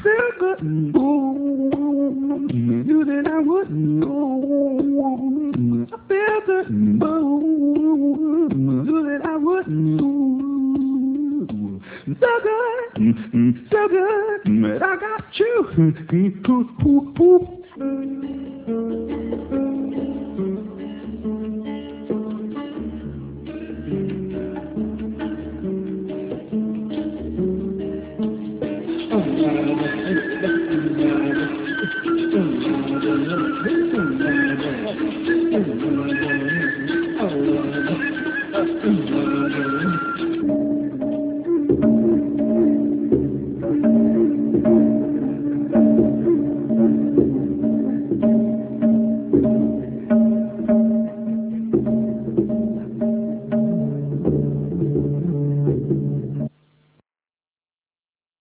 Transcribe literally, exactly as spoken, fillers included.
feel good. Ooh, you said I wouldn't. Ooh, I feel good. Ooh, you said I wouldn't. Ooh, so good, so good, but I got you. Ooh, ooh, ooh.